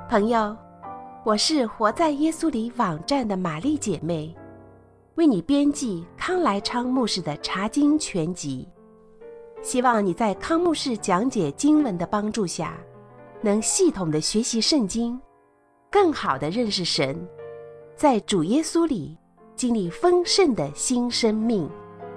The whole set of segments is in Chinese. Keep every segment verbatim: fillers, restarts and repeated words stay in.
朋友，我是活在耶稣里网站的玛丽姐妹，为你编辑康来昌牧师的查经全集，希望你在康牧师讲解经文的帮助下，能系统的学习圣经，更好的认识神，在主耶稣里经历丰盛的新生命。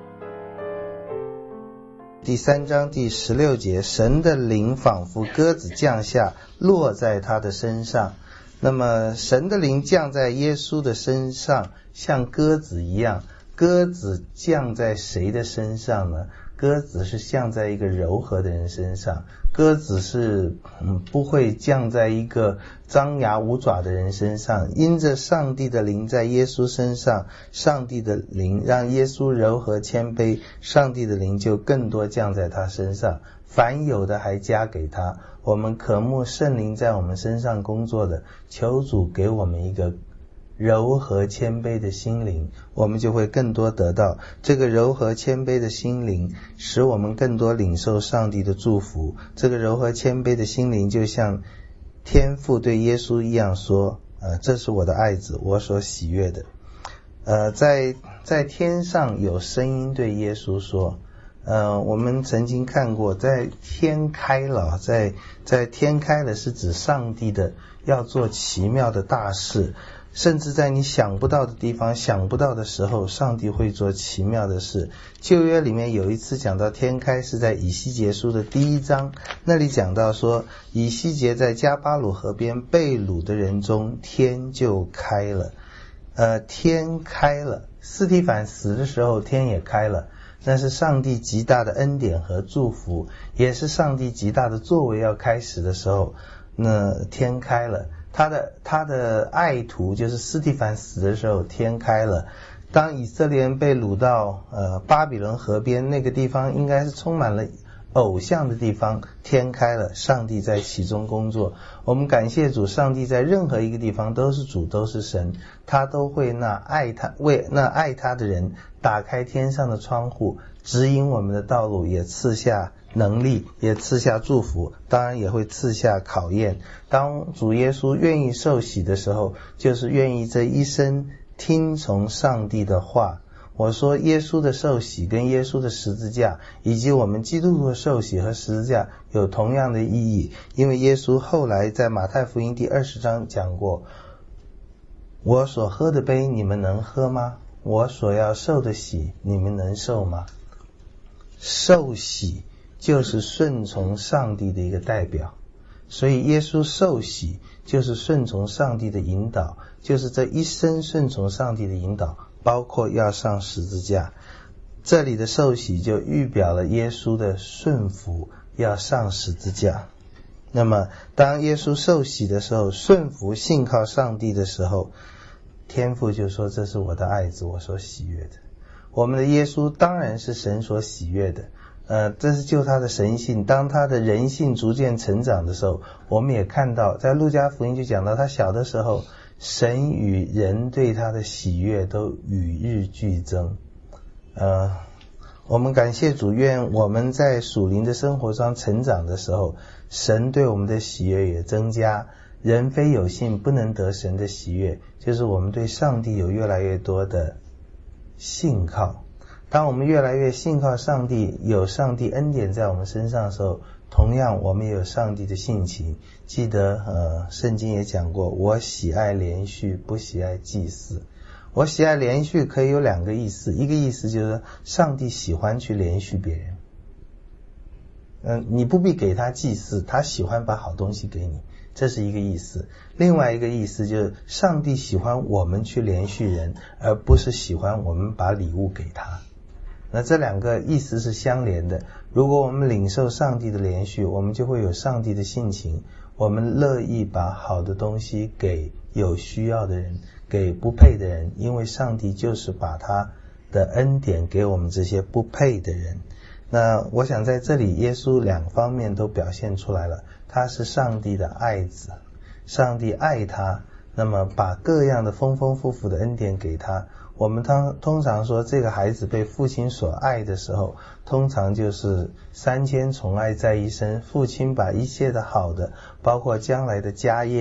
第三章第十六节，神的灵仿佛鸽子降下，落在他的身上。那么神的灵降在耶稣的身上，像鸽子一样。鸽子降在谁的身上呢？鸽子是降在一个柔和的人身上，鸽子是、嗯、不会降在一个张牙舞爪的人身上。因着上帝的灵在耶稣身上，上帝的灵让耶稣柔和谦卑，上帝的灵就更多降在他身上，凡有的还加给他。我们渴慕圣灵在我们身上工作的，求主给我们一个柔和谦卑的心灵，我们就会更多得到。这个柔和谦卑的心灵使我们更多领受上帝的祝福。这个柔和谦卑的心灵就像天父对耶稣一样说，呃，这是我的爱子，我所喜悦的。呃，在在天上有声音对耶稣说，呃，我们曾经看过，在天开了，在在天开了是指上帝的要做奇妙的大事。甚至在你想不到的地方，想不到的时候，上帝会做奇妙的事。旧约里面有一次讲到天开，是在以西结书的第一章，那里讲到说，以西结在加巴鲁河边被掳的人中，天就开了。呃，天开了，司提反死的时候，天也开了。那是上帝极大的恩典和祝福，也是上帝极大的作为要开始的时候，那天开了。他的他的爱徒就是司提反死的时候，天开了。当以色列人被掳到呃巴比伦河边，那个地方应该是充满了偶像的地方，天开了，上帝在其中工作。我们感谢主，上帝在任何一个地方都是主，都是神，他都会那爱他为那爱他的人打开天上的窗户，指引我们的道路，也赐下能力，也赐下祝福，当然也会赐下考验。当主耶稣愿意受洗的时候，就是愿意这一生听从上帝的话。我说耶稣的受洗跟耶稣的十字架，以及我们基督徒的受洗和十字架有同样的意义，因为耶稣后来在马太福音第二十章讲过，我所喝的杯你们能喝吗？我所要受的洗你们能受吗？受洗就是顺从上帝的一个代表，所以耶稣受洗就是顺从上帝的引导，就是这一生顺从上帝的引导，包括要上十字架。这里的受洗就预表了耶稣的顺服，要上十字架。那么当耶稣受洗的时候，顺服信靠上帝的时候，天父就说，这是我的爱子，我所喜悦的。我们的耶稣当然是神所喜悦的，呃，这是就他的神性。当他的人性逐渐成长的时候，我们也看到在路加福音就讲到，他小的时候，神与人对他的喜悦都与日俱增。呃，我们感谢主，愿我们在属灵的生活上成长的时候，神对我们的喜悦也增加。人非有信不能得神的喜悦，就是我们对上帝有越来越多的信靠。当我们越来越信靠上帝，有上帝恩典在我们身上的时候，同样我们也有上帝的性情。记得呃，圣经也讲过，我喜爱连续，不喜爱祭祀。我喜爱连续可以有两个意思，一个意思就是上帝喜欢去连续别人，嗯，你不必给他祭祀，他喜欢把好东西给你，这是一个意思。另外一个意思就是上帝喜欢我们去连续人，而不是喜欢我们把礼物给他。那这两个意思是相连的。如果我们领受上帝的连续，我们就会有上帝的性情，我们乐意把好的东西给有需要的人，给不配的人，因为上帝就是把他的恩典给我们这些不配的人。那我想在这里耶稣两方面都表现出来了，他是上帝的爱子，上帝爱他，那么把各样的丰丰富富的恩典给他。我们通通常说这个孩子被父亲所爱的时候，通常就是三千宠爱在一身，父亲把一切的好的，包括将来的家业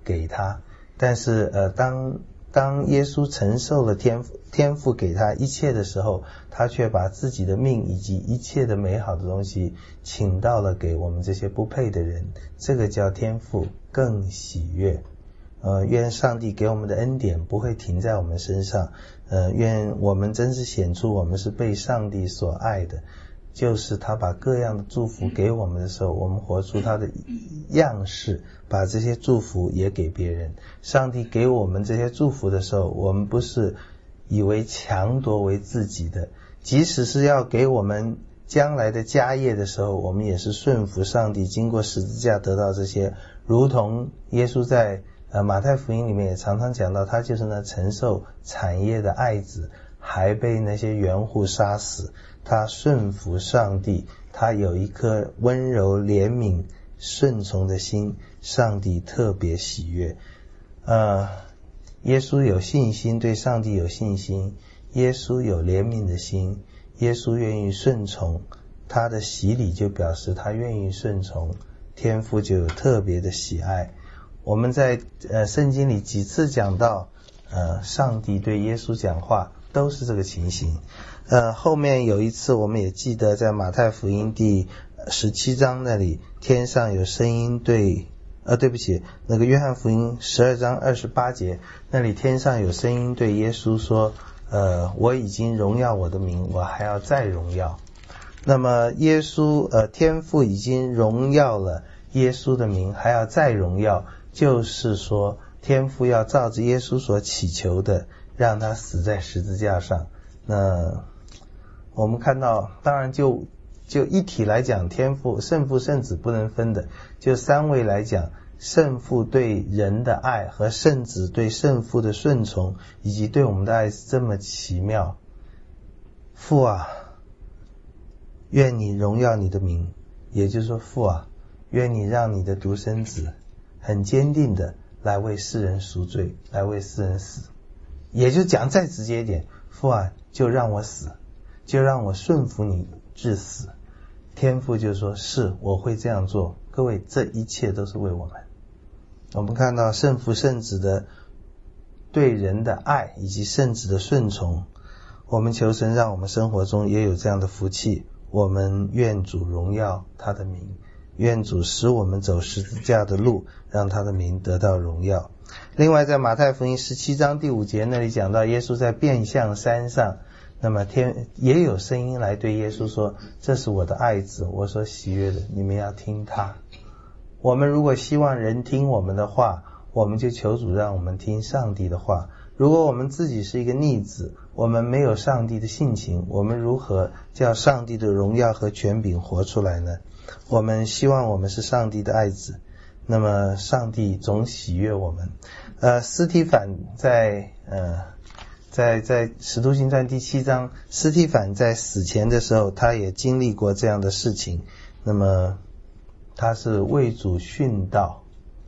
给他，但是呃，当当耶稣承受了天父天父给他一切的时候，他却把自己的命以及一切的美好的东西倾倒了给我们这些不配的人，这个叫天父更喜悦。呃，愿上帝给我们的恩典不会停在我们身上，呃，愿我们真是显出我们是被上帝所爱的，就是他把各样的祝福给我们的时候，我们活出他的样式，把这些祝福也给别人。上帝给我们这些祝福的时候，我们不是以为强夺为自己的，即使是要给我们将来的家业的时候，我们也是顺服上帝，经过十字架得到这些，如同耶稣在呃，马太福音里面也常常讲到，他就是那承受产业的爱子，还被那些园户杀死，他顺服上帝，他有一颗温柔怜悯顺从的心，上帝特别喜悦。呃，耶稣有信心，对上帝有信心，耶稣有怜悯的心，耶稣愿意顺从，他的洗礼就表示他愿意顺从，天父就有特别的喜爱。我们在呃圣经里几次讲到呃上帝对耶稣讲话都是这个情形。呃后面有一次我们也记得在马太福音第十七章那里，天上有声音对呃对不起那个约翰福音十二章二十八节，那里天上有声音对耶稣说，呃我已经荣耀我的名，我还要再荣耀。那么耶稣呃天父已经荣耀了耶稣的名，还要再荣耀，就是说天父要照着耶稣所祈求的，让他死在十字架上。那我们看到，当然就就一体来讲，天父圣父圣子不能分的，就三位来讲，圣父对人的爱和圣子对圣父的顺从，以及对我们的爱是这么奇妙。父啊，愿你荣耀你的名，也就是说父啊，愿你让你的独生子很坚定的来为世人赎罪，来为世人死。也就讲再直接一点，父啊，就让我死，就让我顺服你至死。天父就说，是，我会这样做。各位，这一切都是为我们。我们看到圣父圣子的对人的爱，以及圣子的顺从，我们求神让我们生活中也有这样的福气。我们愿主荣耀他的名，愿主使我们走十字架的路，让他的名得到荣耀。另外在马太福音十七章第五节那里讲到，耶稣在变相山上，那么天也有声音来对耶稣说，这是我的爱子，我所喜悦的，你们要听他。我们如果希望人听我们的话，我们就求主让我们听上帝的话。如果我们自己是一个逆子，我们没有上帝的性情，我们如何叫上帝的荣耀和权柄活出来呢？我们希望我们是上帝的爱子，那么上帝总喜悦我们。呃，司提反在呃在在使徒行传第七章，司提反在死前的时候，他也经历过这样的事情。那么他是为主殉道，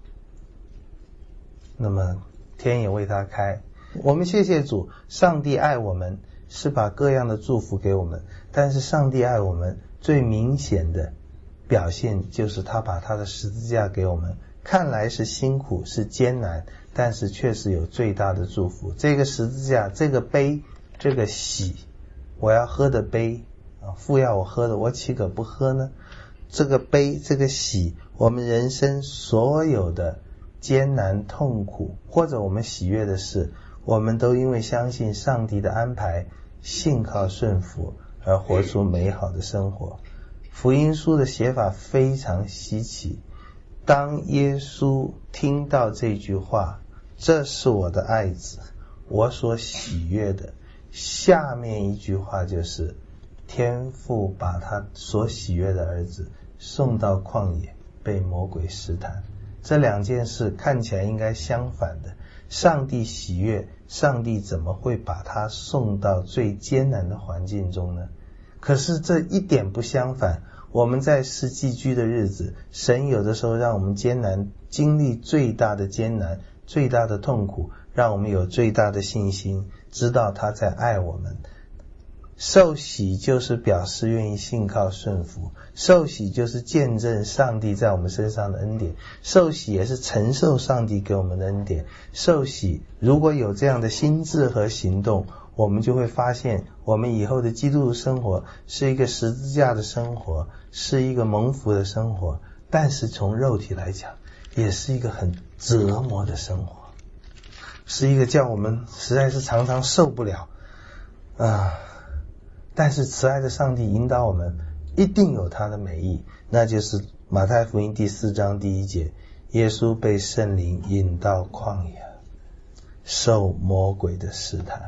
那么天也为他开。我们谢谢主，上帝爱我们，是把各样的祝福给我们，但是上帝爱我们最明显的表现就是他把他的十字架给我们，看来是辛苦是艰难，但是确实有最大的祝福。这个十字架，这个杯，这个喜，我要喝的杯啊，父要我喝的，我岂可不喝呢？这个杯，这个喜，我们人生所有的艰难痛苦，或者我们喜悦的事，我们都因为相信上帝的安排，信靠顺服而活出美好的生活。福音书的写法非常稀奇，当耶稣听到这句话，这是我的爱子，我所喜悦的，下面一句话就是天父把他所喜悦的儿子送到旷野被魔鬼试探。这两件事看起来应该相反的，上帝喜悦，上帝怎么会把他送到最艰难的环境中呢？可是这一点不相反，我们在世寄居的日子，神有的时候让我们艰难，经历最大的艰难，最大的痛苦，让我们有最大的信心，知道他在爱我们。 受洗就是表示愿意信靠顺服，受洗就是见证上帝在我们身上的恩典，受洗也是承受上帝给我们的恩典。受洗如果有这样的心智和行动，我们就会发现我们以后的基督生活是一个十字架的生活，是一个蒙福的生活，但是从肉体来讲也是一个很折磨的生活，是一个叫我们实在是常常受不了啊。但是慈爱的上帝引导我们一定有他的美意，那就是马太福音第四章第一节，耶稣被圣灵引到旷野，受魔鬼的试探。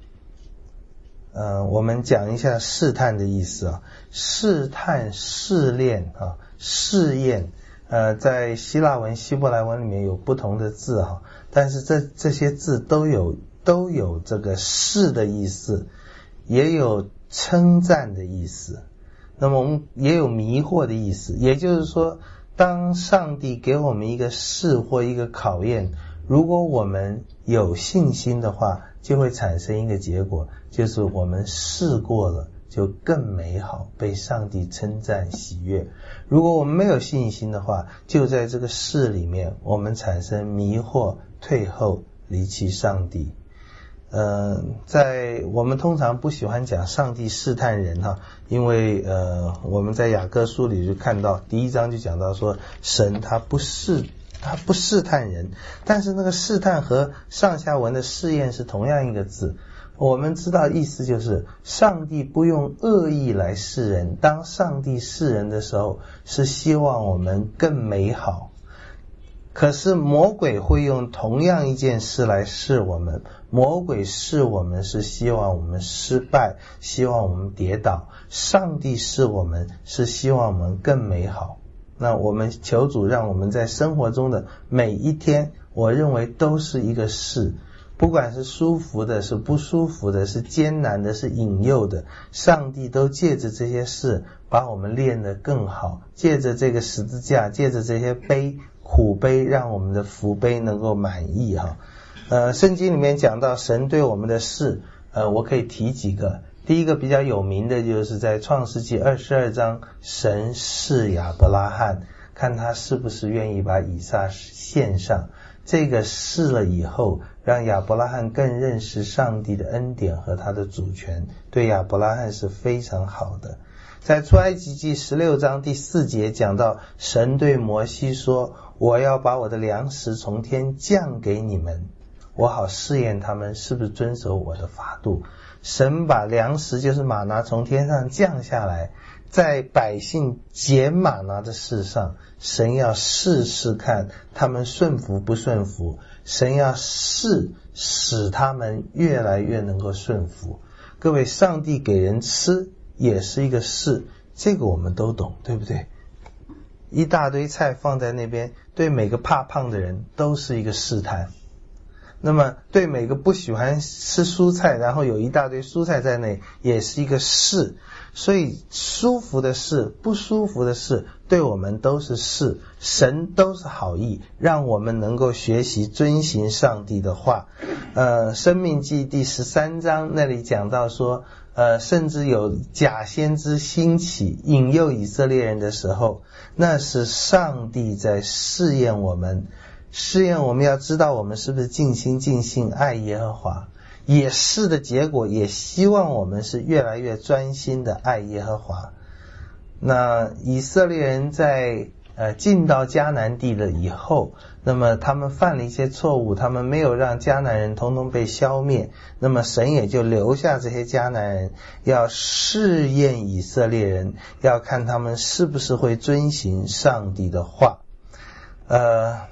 呃，我们讲一下试探的意思啊，试探、试炼啊、试验，呃，在希腊文、希伯来文里面有不同的字哈，但是这这些字都有都有这个试的意思，也有称赞的意思，那么我们也有迷惑的意思。也就是说，当上帝给我们一个试或一个考验，如果我们有信心的话，就会产生一个结果，就是我们试过了就更美好，被上帝称赞喜悦。如果我们没有信心的话，就在这个试里面我们产生迷惑、退后、离弃上帝。呃，在我们通常不喜欢讲上帝试探人哈，因为呃我们在雅各书里就看到第一章就讲到说，神他不试他不试探人，但是那个试探和上下文的试验是同样一个字。我们知道意思就是上帝不用恶意来试人，当上帝试人的时候是希望我们更美好。可是魔鬼会用同样一件事来试我们，魔鬼试我们是希望我们失败，希望我们跌倒，上帝试我们是希望我们更美好。那我们求主让我们在生活中的每一天，我认为都是一个试，不管是舒服的，是不舒服的，是艰难的，是引诱的，上帝都借着这些事把我们练得更好，借着这个十字架，借着这些悲苦悲，让我们的福悲能够满意哈。呃，圣经里面讲到神对我们的事，呃，我可以提几个。第一个比较有名的就是在创世纪二十二章，神试亚伯拉罕，看他是不是愿意把以撒献上。这个试了以后，让亚伯拉罕更认识上帝的恩典和他的主权，对亚伯拉罕是非常好的。在出埃及记十六章第四节讲到，神对摩西说，我要把我的粮食从天降给你们，我好试验他们是不是遵守我的法度。神把粮食就是玛拿从天上降下来，在百姓捡玛拿的事上，神要试试看他们顺服不顺服，神要试使他们越来越能够顺服。各位，上帝给人吃也是一个试，这个我们都懂，对不对？一大堆菜放在那边，对每个怕胖的人都是一个试探。那么对每个不喜欢吃蔬菜，然后有一大堆蔬菜在内，也是一个试。所以舒服的事，不舒服的事，对我们都是试。神都是好意，让我们能够学习遵行上帝的话。呃，申命记第十三章那里讲到说，呃，甚至有假先知兴起引诱以色列人的时候，那是上帝在试验我们。试验我们要知道我们是不是尽心尽性爱耶和华，也是的结果也希望我们是越来越专心的爱耶和华。那以色列人在呃进到迦南地了以后，那么他们犯了一些错误，他们没有让迦南人统统被消灭，那么神也就留下这些迦南人，要试验以色列人，要看他们是不是会遵行上帝的话。呃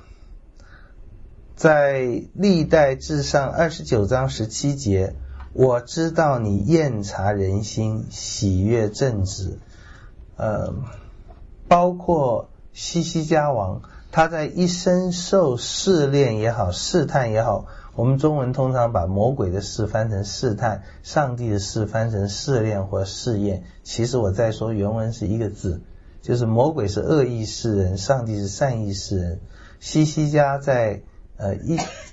在历代志上二十九章十七节，我知道你验察人心，喜悦正直。呃，包括西西家王，他在一生受试炼也好，试探也好，我们中文通常把魔鬼的试翻成试探，上帝的试翻成试炼或试验。其实我再说原文是一个字，就是魔鬼是恶意试人，上帝是善意试人。西西家在呃，一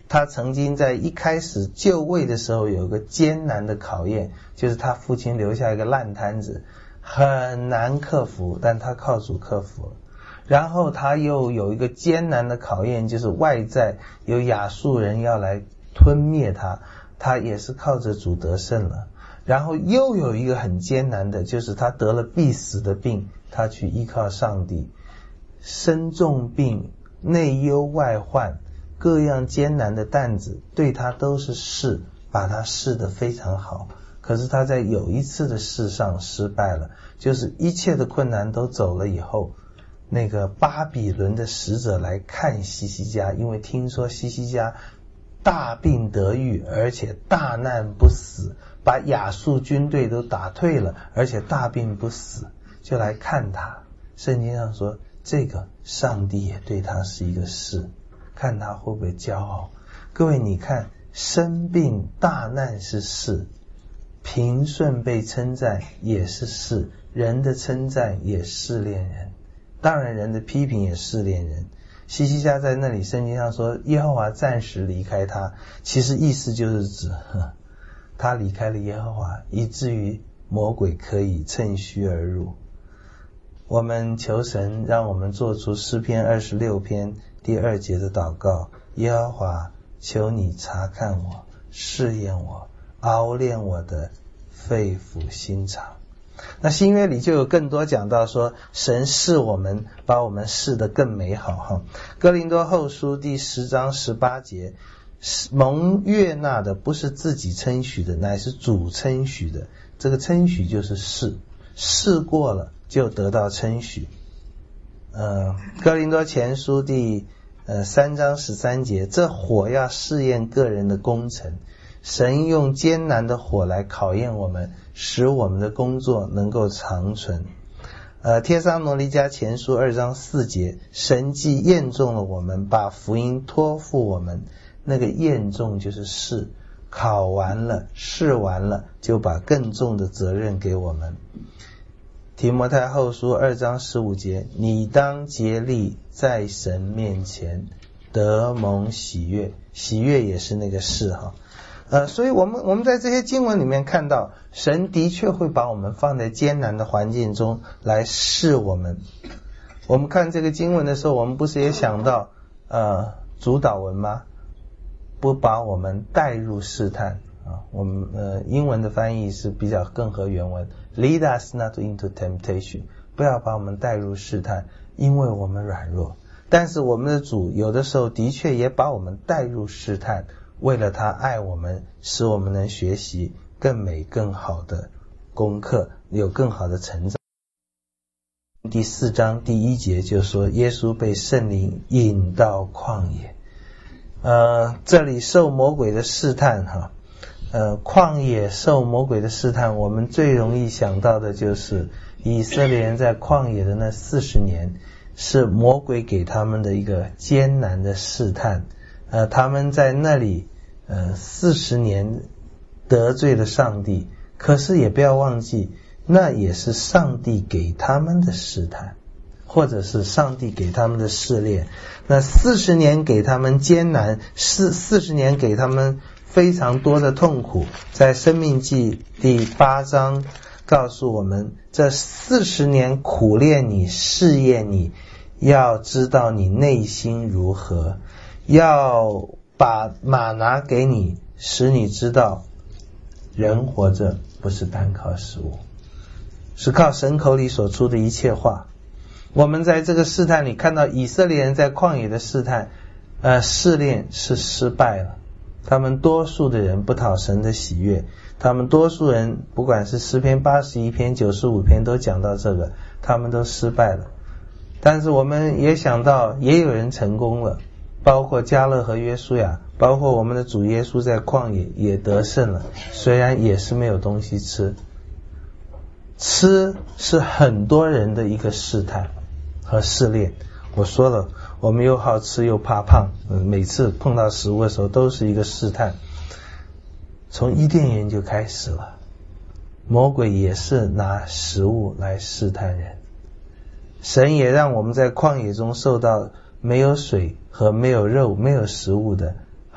他曾经在一开始就位的时候有一个艰难的考验，就是他父亲留下一个烂摊子，很难克服，但他靠主克服了。然后他又有一个艰难的考验，就是外在有亚述人要来吞灭他，他也是靠着主得胜了。然后又有一个很艰难的，就是他得了必死的病，他去依靠上帝，身重病，内忧外患，各样艰难的担子对他都是试，把他试得非常好。可是他在有一次的试上失败了，就是一切的困难都走了以后，那个巴比伦的使者来看西西家，因为听说西西家大病得愈，而且大难不死，把亚述军队都打退了，而且大病不死，就来看他。圣经上说，这个上帝也对他是一个试，看他会不会骄傲。各位你看，生病大难是试，平顺被称赞也是试，人的称赞也试炼人，当然人的批评也试炼人。西西家在那里圣经上说耶和华暂时离开他，其实意思就是指呵他离开了耶和华，以至于魔鬼可以趁虚而入。我们求神让我们做出诗篇二十六篇第二节的祷告，耶和华求你查看我，试验我，熬炼我的肺腑心肠。那新约里就有更多讲到说神试我们，把我们试得更美好哈。哥林多后书第十章十八节，蒙悦纳的不是自己称许的，乃是主称许的。这个称许就是试，试过了就得到称许。呃，哥林多前书第呃三章十三节，这火要试验个人的工程，神用艰难的火来考验我们，使我们的工作能够长存。呃，帖撒罗尼迦前书二章四节，神既验中了我们，把福音托付我们，那个验中就是试，考完了试完了，就把更重的责任给我们。提摩太后书二章十五节，你当竭力在神面前得蒙喜悦，喜悦也是那个试哈。呃，所以我们我们在这些经文里面看到，神的确会把我们放在艰难的环境中来试我们。我们看这个经文的时候，我们不是也想到呃主导文吗？不把我们带入试探啊，我们呃英文的翻译是比较更合原文 ，Lead us not into temptation， 不要把我们带入试探，因为我们软弱。但是我们的主有的时候的确也把我们带入试探，为了他爱我们，使我们能学习更美更好的功课，有更好的成长。第四章第一节就说耶稣被圣灵引到旷野，呃，这里受魔鬼的试探哈，呃，旷野受魔鬼的试探，我们最容易想到的就是以色列人在旷野的那四十年，是魔鬼给他们的一个艰难的试探。呃，他们在那里呃四十年得罪了上帝，可是也不要忘记，那也是上帝给他们的试探，或者是上帝给他们的试炼。那四十年给他们艰难，四四十年给他们非常多的痛苦。在申命记第八章告诉我们，这四十年苦练你，试验你，要知道你内心如何，要把玛拿给你，使你知道人活着不是单靠食物，是靠神口里所出的一切话。我们在这个试探里看到以色列人在旷野的试探呃，试炼是失败了，他们多数的人不讨神的喜悦，他们多数人不管是诗篇八十一篇九十五篇都讲到这个，他们都失败了。但是我们也想到也有人成功了，包括迦勒和约书亚，包括我们的主耶稣在旷野也得胜了，虽然也是没有东西吃。吃是很多人的一个试探和试炼。我说了，我们又好吃又怕胖，每次碰到食物的时候都是一个试探。从伊甸园就开始了，魔鬼也是拿食物来试探人。神也让我们在旷野中受到没有水和没有肉没有食物的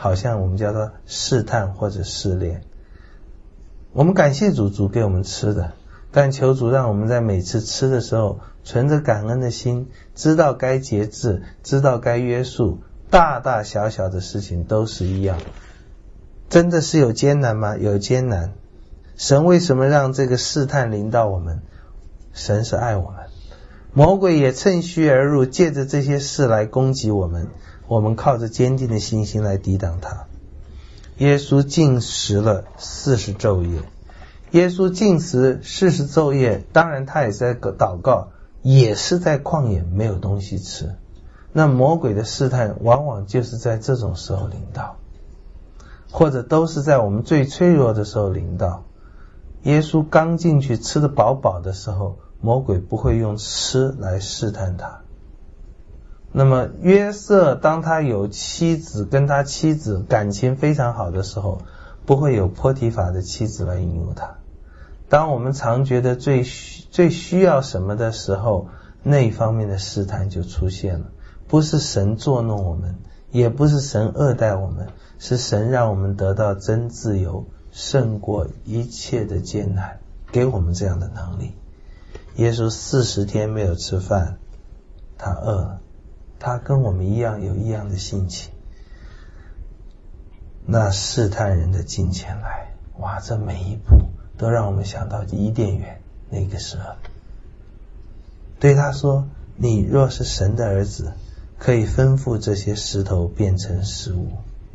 好像我们叫做试探或者试炼。我们感谢主，主给我们吃的，但求主让我们在每次吃的时候存着感恩的心，知道该节制，知道该约束，大大小小的事情都是一样。真的是有艰难吗？有艰难。神为什么让这个试探临到我们？神是爱我们，魔鬼也趁虚而入，借着这些事来攻击我们，我们靠着坚定的信心来抵挡它。耶稣禁食了四十昼夜，耶稣禁食四十昼夜，当然他也是在祷告，也是在旷野没有东西吃。那魔鬼的试探往往就是在这种时候临到，或者都是在我们最脆弱的时候临到。耶稣刚进去吃得饱饱的时候，魔鬼不会用吃来试探他。那么约瑟当他有妻子，跟他妻子感情非常好的时候，不会有波提法的妻子来引诱他。当我们常觉得最需最需要什么的时候，那一方面的试探就出现了。不是神作弄我们，也不是神恶待我们，是神让我们得到真自由，胜过一切的艰难，给我们这样的能力。耶稣四十天没有吃饭，他饿了，他跟我们一样有一样的心情。那试探人的近前来，哇，这每一步都让我们想到伊甸园那个时候。对他说，你若是神的儿子，可以吩咐这些石头变成食物。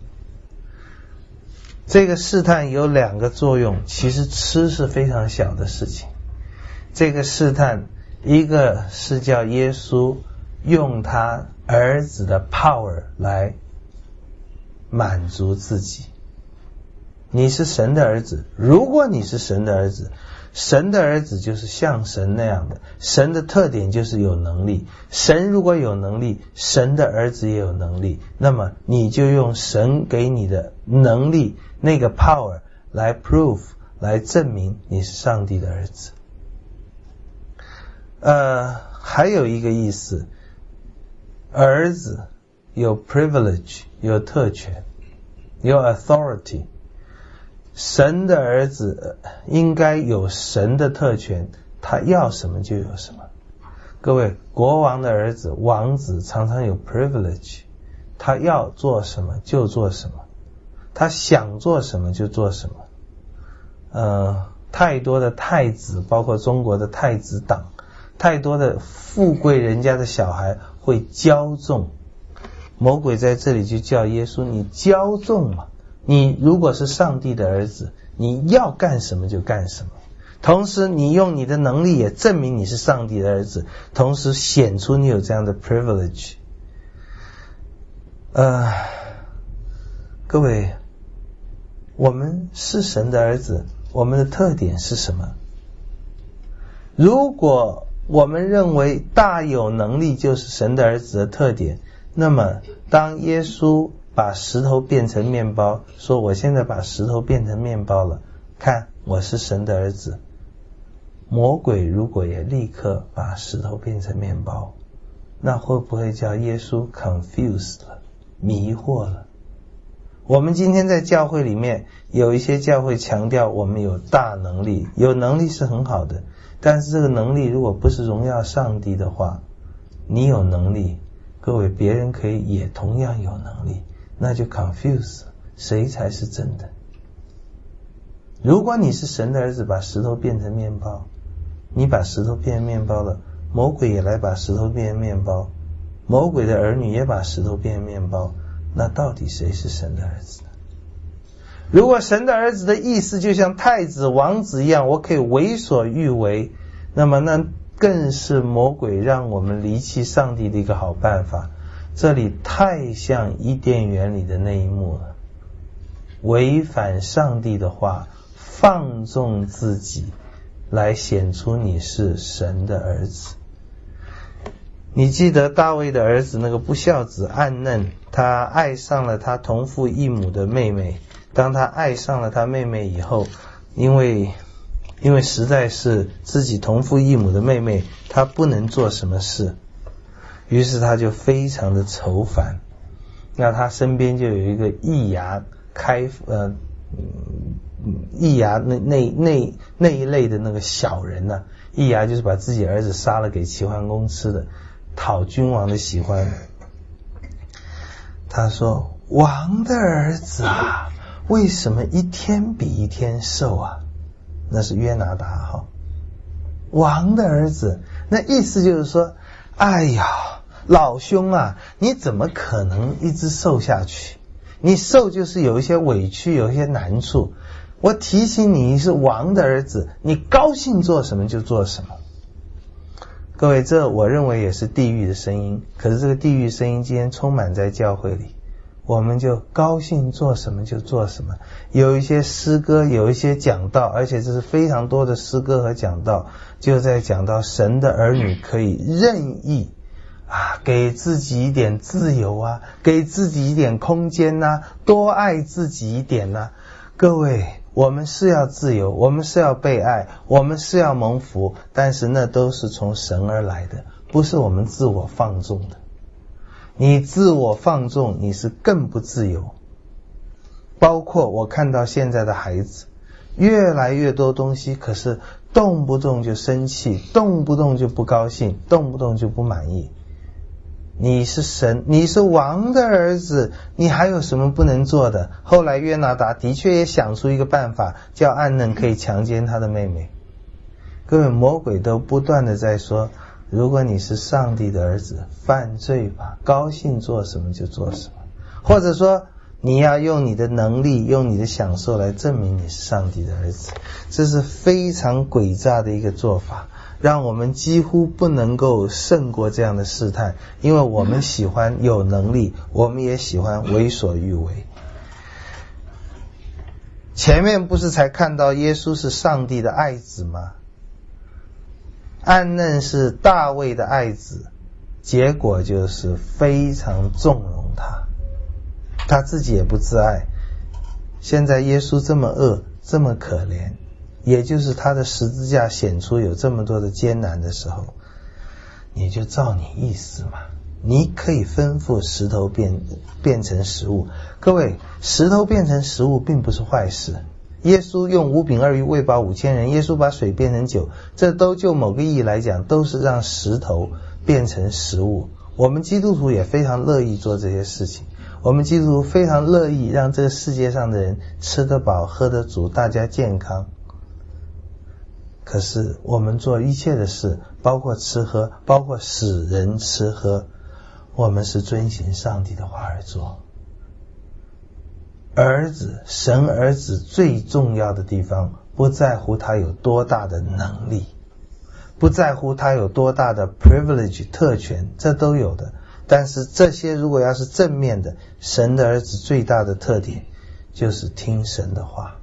这个试探有两个作用，其实吃是非常小的事情。这个试探，一个是叫耶稣用他儿子的 power 来满足自己。你是神的儿子，如果你是神的儿子，神的儿子就是像神那样的，神的特点就是有能力。神如果有能力，神的儿子也有能力，那么你就用神给你的能力，那个 power 来 prove 来证明你是上帝的儿子。呃，还有一个意思，儿子有 privilege 有特权，有 authority。神的儿子应该有神的特权，他要什么就有什么。各位，国王的儿子王子常常有 privilege， 他要做什么就做什么，他想做什么就做什么。呃，太多的太子，包括中国的太子党，太多的富贵人家的小孩会骄纵。魔鬼在这里就叫耶稣，你骄纵嘛，你如果是上帝的儿子，你要干什么就干什么，同时你用你的能力也证明你是上帝的儿子，同时显出你有这样的 privilege。 呃，各位，我们是神的儿子，我们的特点是什么？如果我们认为大有能力就是神的儿子的特点，那么当耶稣把石头变成面包，说我现在把石头变成面包了，看我是神的儿子，魔鬼如果也立刻把石头变成面包，那会不会叫耶稣 confused 了，迷惑了？我们今天在教会里面有一些教会强调我们有大能力，有能力是很好的，但是这个能力如果不是荣耀上帝的话，你有能力，各位别人可以也同样有能力，那就 confuse 谁才是真的。如果你是神的儿子，把石头变成面包，你把石头变成面包了，魔鬼也来把石头变成面包，魔鬼的儿女也把石头变成面包，那到底谁是神的儿子呢？如果神的儿子的意思就像太子王子一样，我可以为所欲为，那么那更是魔鬼让我们离弃上帝的一个好办法。这里太像伊甸园里的那一幕了，违反上帝的话，放纵自己来显出你是神的儿子。你记得大卫的儿子那个不孝子暗嫩，他爱上了他同父异母的妹妹，当他爱上了他妹妹以后，因为因为实在是自己同父异母的妹妹，他不能做什么事，于是他就非常的愁烦。 那他身边就有一个易牙开呃易牙那那那那一类的那个小人呢、啊，易牙就是把自己儿子杀了给齐桓公吃的，讨君王的喜欢。他说：“王的儿子啊，为什么一天比一天瘦啊？”那是约拿达哈。王的儿子，那意思就是说，哎呀，老兄啊，你怎么可能一直瘦下去？你瘦就是有一些委屈，有一些难处。我提醒你是王的儿子，你高兴做什么就做什么。各位，这我认为也是地狱的声音，可是这个地狱声音今天充满在教会里，我们就高兴做什么就做什么。有一些诗歌，有一些讲道，而且这是非常多的诗歌和讲道，就在讲到神的儿女可以任意啊，给自己一点自由啊，给自己一点空间啊，多爱自己一点啊。各位，我们是要自由，我们是要被爱，我们是要蒙福，但是那都是从神而来的，不是我们自我放纵的。你自我放纵，你是更不自由。包括我看到现在的孩子，越来越多东西，可是动不动就生气，动不动就不高兴，动不动就不满意。你是神，你是王的儿子，你还有什么不能做的？后来约拿达的确也想出一个办法，叫暗嫩可以强奸他的妹妹。各位，魔鬼都不断的在说，如果你是上帝的儿子，犯罪吧，高兴做什么就做什么。或者说你要用你的能力，用你的享受来证明你是上帝的儿子，这是非常诡诈的一个做法，让我们几乎不能够胜过这样的试探，因为我们喜欢有能力，我们也喜欢为所欲为。前面不是才看到耶稣是上帝的爱子吗？暗嫩是大卫的爱子，结果就是非常纵容他，他自己也不自爱。现在耶稣这么恶，这么可怜，也就是他的十字架显出有这么多的艰难的时候，你就照你意思嘛，你可以吩咐石头变变成食物。各位，石头变成食物并不是坏事。耶稣用五饼二鱼喂饱五千人，耶稣把水变成酒，这都就某个意义来讲，都是让石头变成食物。我们基督徒也非常乐意做这些事情，我们基督徒非常乐意让这个世界上的人吃得饱喝得足，大家健康。可是我们做一切的事，包括吃喝，包括使人吃喝，我们是遵行上帝的话而做。儿子，神儿子最重要的地方，不在乎他有多大的能力，不在乎他有多大的 privilege 特权，这都有的。但是这些如果要是正面的，神的儿子最大的特点就是听神的话。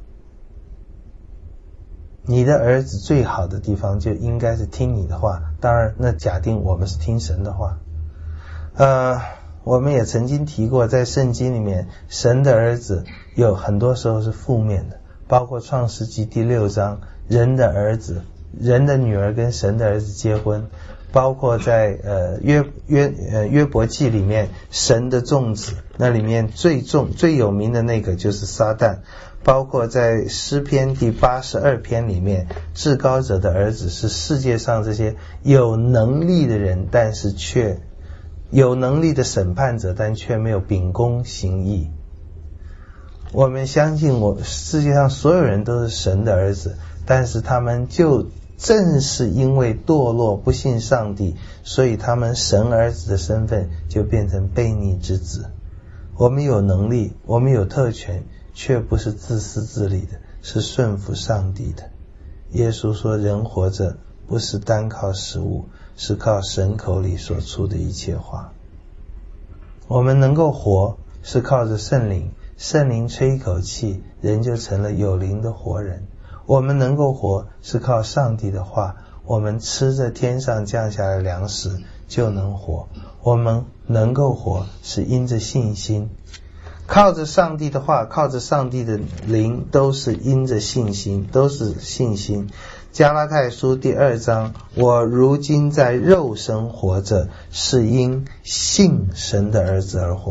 你的儿子最好的地方就应该是听你的话，当然那假定我们是听神的话。呃我们也曾经提过，在圣经里面神的儿子有很多时候是负面的，包括创世纪第六章人的儿子，人的女儿跟神的儿子结婚，包括在呃约约呃约伯记里面神的众子，那里面最重最有名的那个就是撒旦，包括在诗篇第八十二篇里面，至高者的儿子是世界上这些有能力的人，但是却有能力的审判者，但却没有秉公行义。我们相信我世界上所有人都是神的儿子，但是他们就正是因为堕落不信上帝，所以他们神儿子的身份就变成悖逆之子。我们有能力，我们有特权，却不是自私自利的，是顺服上帝的。耶稣说，人活着不是单靠食物，是靠神口里所出的一切话。我们能够活是靠着圣灵，圣灵吹一口气，人就成了有灵的活人。我们能够活是靠上帝的话，我们吃着天上降下来的粮食就能活。我们能够活是因着信心，靠着上帝的话，靠着上帝的灵，都是因着信心，都是信心。加拉太书第二章，我如今在肉身活着，是因信神的儿子而活。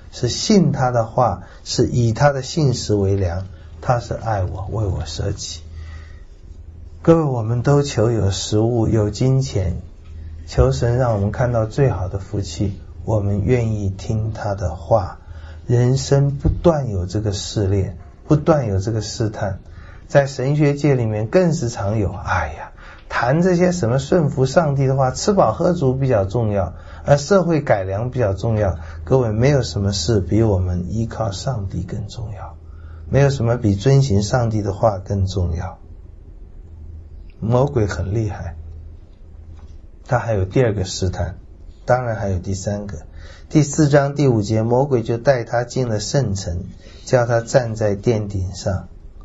是信他的话，是以他的信实为粮，他是爱我，为我舍己。各位，我们都求有食物，有金钱，求神让我们看到最好的福气，我们愿意听他的话。人生不断有这个试炼，不断有这个试探，在神学界里面更是常有，哎呀，谈这些什么顺服上帝的话，吃饱喝足比较重要，而社会改良比较重要。各位，没有什么事比我们依靠上帝更重要，没有什么比遵行上帝的话更重要。魔鬼很厉害，他还有第二个试探，当然还有第三个。第四章第五节，魔鬼就带他进了圣城，叫他站在殿顶上。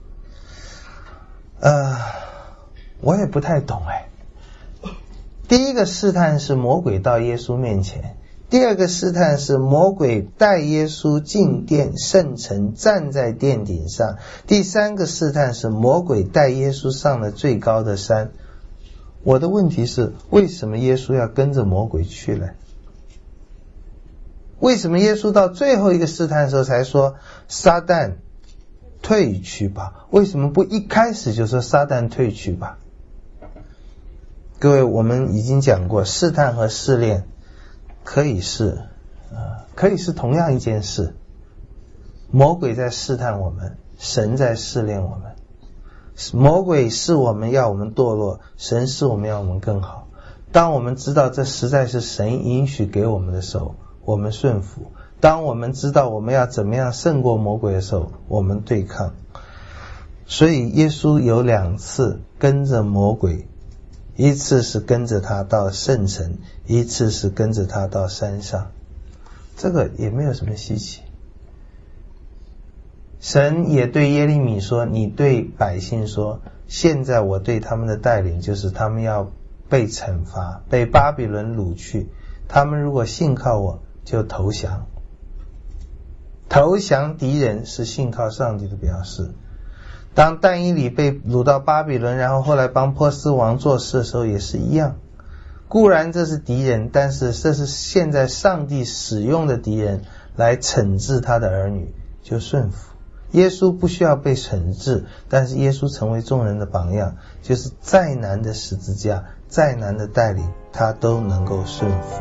呃，我也不太懂哎。第一个试探是魔鬼到耶稣面前，第二个试探是魔鬼带耶稣进殿圣城，站在殿顶上。第三个试探是魔鬼带耶稣上了最高的山。我的问题是，为什么耶稣要跟着魔鬼去呢？为什么耶稣到最后一个试探的时候才说撒旦退去吧？为什么不一开始就说撒旦退去吧？各位，我们已经讲过，试探和试炼可以是呃，可以是同样一件事。魔鬼在试探我们，神在试炼我们。魔鬼是我们要我们堕落，神是我们要我们更好。当我们知道这实在是神允许给我们的时候，我们顺服；当我们知道我们要怎么样胜过魔鬼的时候，我们对抗。所以耶稣有两次跟着魔鬼，一次是跟着他到圣城，一次是跟着他到山上，这个也没有什么稀奇。神也对耶利米说，你对百姓说，现在我对他们的带领就是他们要被惩罚，被巴比伦掳去，他们如果信靠我就投降。投降敌人是信靠上帝的表示。当但以理被掳到巴比伦，然后后来帮波斯王做事的时候也是一样。固然这是敌人，但是这是现在上帝使用的敌人来惩治他的儿女，就顺服。耶稣不需要被惩治，但是耶稣成为众人的榜样，就是再难的十字架，再难的带领，他都能够顺服。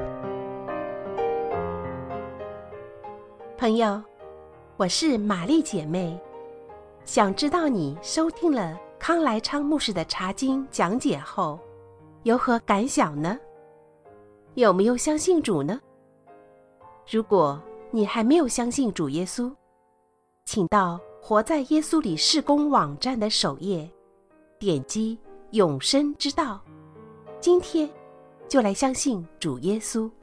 朋友，我是玛丽姐妹，想知道你收听了康来昌牧师的查经讲解后有何感想呢？有没有相信主呢？如果你还没有相信主耶稣，请到活在耶稣里事工网站的首页，点击永生之道，今天就来相信主耶稣。